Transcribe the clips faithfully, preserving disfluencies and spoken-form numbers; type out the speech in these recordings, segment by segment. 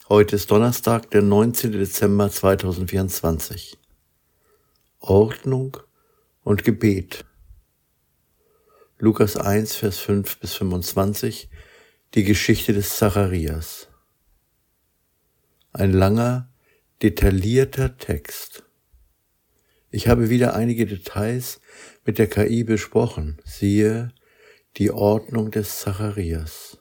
Heute ist Donnerstag, der neunzehnte Dezember zweitausendvierundzwanzig. Ordnung und Gebet. Lukas eins, Vers fünf bis fünfundzwanzig, die Geschichte des Zacharias. Ein langer, detaillierter Text. Ich habe wieder einige Details mit der K I besprochen. Siehe, die Ordnung des Zacharias.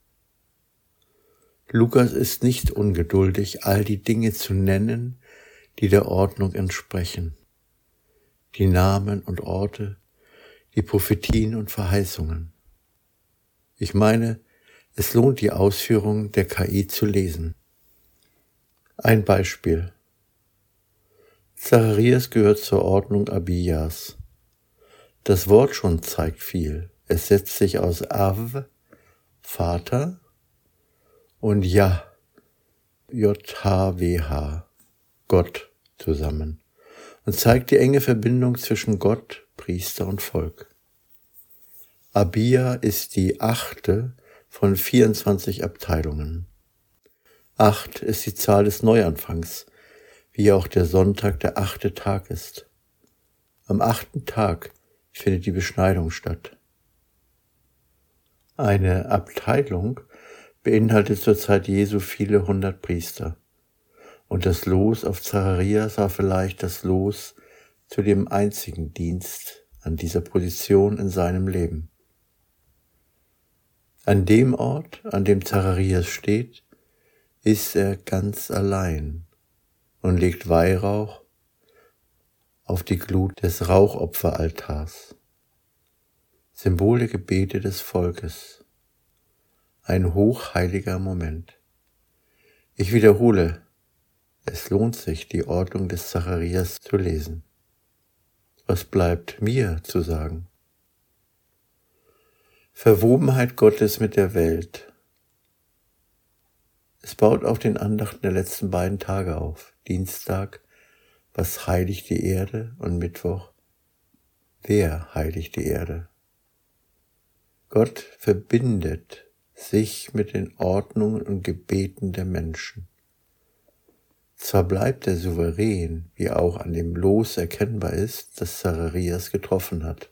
Lukas ist nicht ungeduldig, all die Dinge zu nennen, die der Ordnung entsprechen. Die Namen und Orte, die Prophetien und Verheißungen. Ich meine, es lohnt die Ausführungen der K I zu lesen. Ein Beispiel. Zacharias gehört zur Ordnung Abijas. Das Wort schon zeigt viel. Es setzt sich aus Av, Vater, und Jah, J H W H, Gott zusammen und zeigt die enge Verbindung zwischen Gott, Priester und Volk. Abia ist die achte von vierundzwanzig Abteilungen. Acht ist die Zahl des Neuanfangs, wie auch der Sonntag der achte Tag ist. Am achten Tag findet die Beschneidung statt. Eine Abteilung beinhaltet zur Zeit Jesu viele hundert Priester. Und das Los auf Zacharias war vielleicht das Los zu dem einzigen Dienst an dieser Position in seinem Leben. An dem Ort, an dem Zacharias steht, ist er ganz allein und legt Weihrauch auf die Glut des Rauchopferaltars. Symbol der Gebete des Volkes. Ein hochheiliger Moment. Ich wiederhole, es lohnt sich, die Ordnung des Zacharias zu lesen. Was bleibt mir zu sagen? Verwobenheit Gottes mit der Welt. Es baut auf den Andachten der letzten beiden Tage auf. Dienstag, was heiligt die Erde? Und Mittwoch, wer heiligt die Erde? Gott verbindet sich mit den Ordnungen und Gebeten der Menschen. Zwar bleibt er souverän, wie auch an dem Los erkennbar ist, das Zacharias getroffen hat.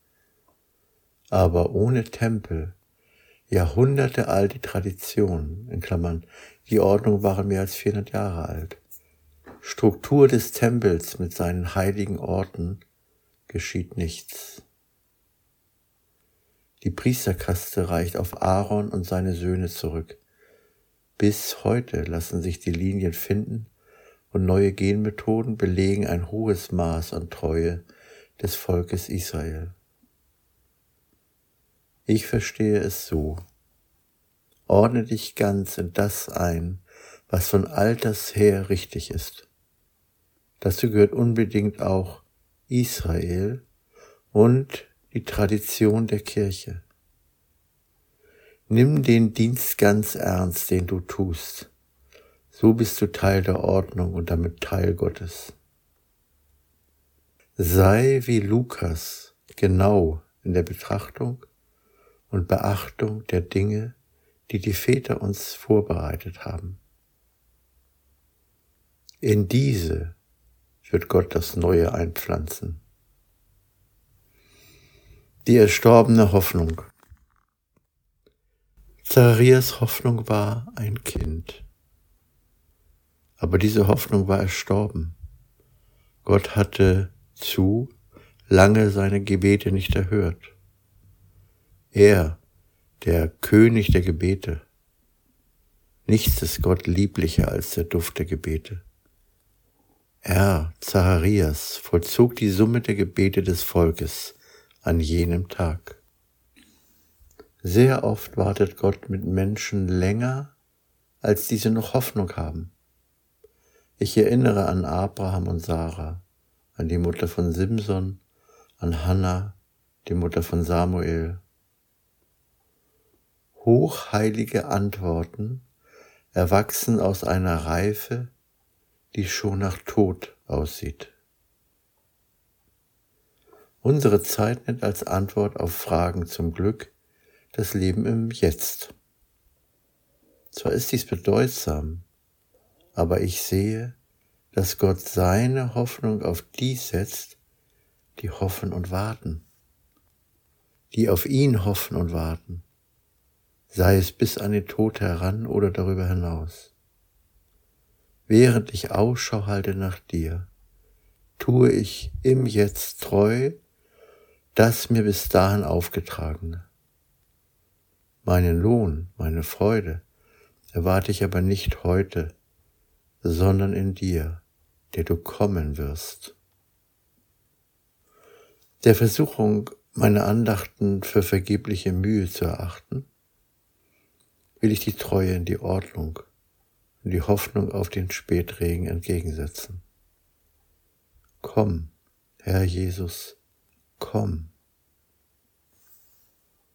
Aber ohne Tempel, jahrhundertealte Tradition, in Klammern, die Ordnung waren mehr als vierhundert Jahre alt, Struktur des Tempels mit seinen heiligen Orten, geschieht nichts. Die Priesterkaste reicht auf Aaron und seine Söhne zurück. Bis heute lassen sich die Linien finden und neue Genmethoden belegen ein hohes Maß an Treue des Volkes Israel. Ich verstehe es so. Ordne dich ganz in das ein, was von alters her richtig ist. Dazu gehört unbedingt auch Israel und die Tradition der Kirche. Nimm den Dienst ganz ernst, den du tust. So bist du Teil der Ordnung und damit Teil Gottes. Sei wie Lukas genau in der Betrachtung und Beachtung der Dinge, die die Väter uns vorbereitet haben. In diese wird Gott das Neue einpflanzen. Die erstorbene Hoffnung. Zacharias Hoffnung war ein Kind. Aber diese Hoffnung war erstorben. Gott hatte zu lange seine Gebete nicht erhört. Er, der König der Gebete. Nichts ist Gott lieblicher als der Duft der Gebete. Er, Zacharias, vollzog die Summe der Gebete des Volkes an jenem Tag. Sehr oft wartet Gott mit Menschen länger, als diese noch Hoffnung haben. Ich erinnere an Abraham und Sarah, an die Mutter von Simson, an Hannah, die Mutter von Samuel. Hochheilige Antworten erwachsen aus einer Reife, die schon nach Tod aussieht. Unsere Zeit nennt als Antwort auf Fragen zum Glück das Leben im Jetzt. Zwar ist dies bedeutsam, aber ich sehe, dass Gott seine Hoffnung auf die setzt, die hoffen und warten, die auf ihn hoffen und warten, sei es bis an den Tod heran oder darüber hinaus. Während ich Ausschau halte nach dir, tue ich im Jetzt treu das mir bis dahin aufgetragene. Meinen Lohn, meine Freude erwarte ich aber nicht heute, sondern in dir, der du kommen wirst. Der Versuchung, meine Andachten für vergebliche Mühe zu erachten, will ich die Treue in die Ordnung und die Hoffnung auf den Spätregen entgegensetzen. Komm, Herr Jesus, komm.